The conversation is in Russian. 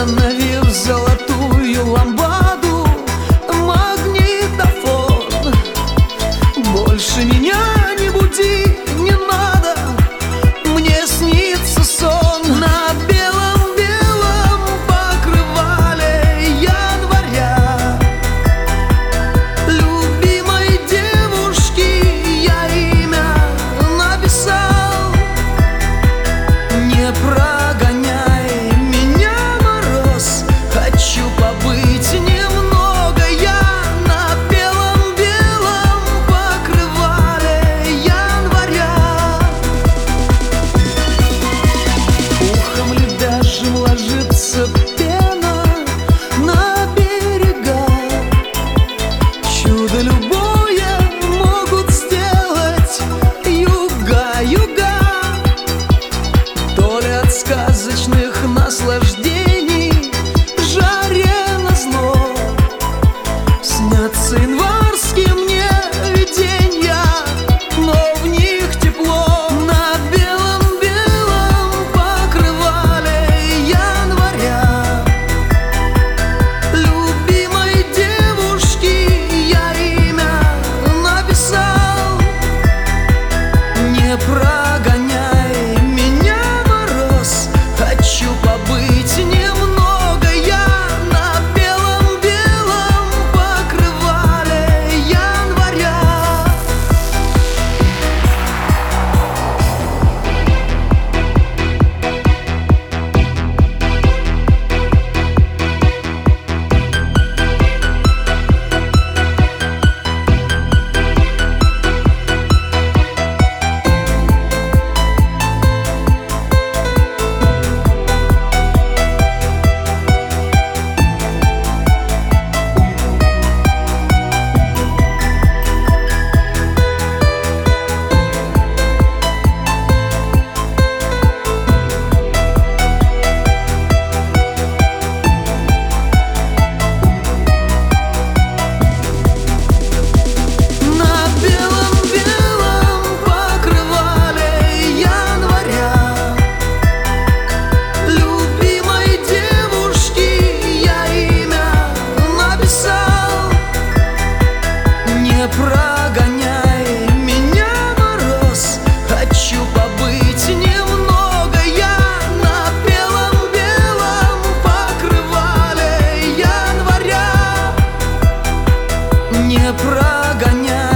Установив золотую ламбаду, магнитофон, больше меня не буди, не надо, мне снится сон. На белом-белом покрывале января любимой девушки я имя написал. Не прогоняй меня, мороз, хочу побыть немного я на белом-белом покрывале января. Ухом лебяжьим ложится пена на берега. Чудо любое могут сделать юга, юга. То ли от сказочных наслаждений жаре назло снятся январские мне виденья, но в них тепло. На белом-белом покрывале января любимой девушки я имя написал. Не прогоняй меня, мороз, хочу побыть немного я на белом-белом покрывале января. На белом-белом покрывале января любимой девушки я имя написал. Не прогоняй меня, мороз, хочу побыть немного я на белом-белом покрывале января. Не прогоняй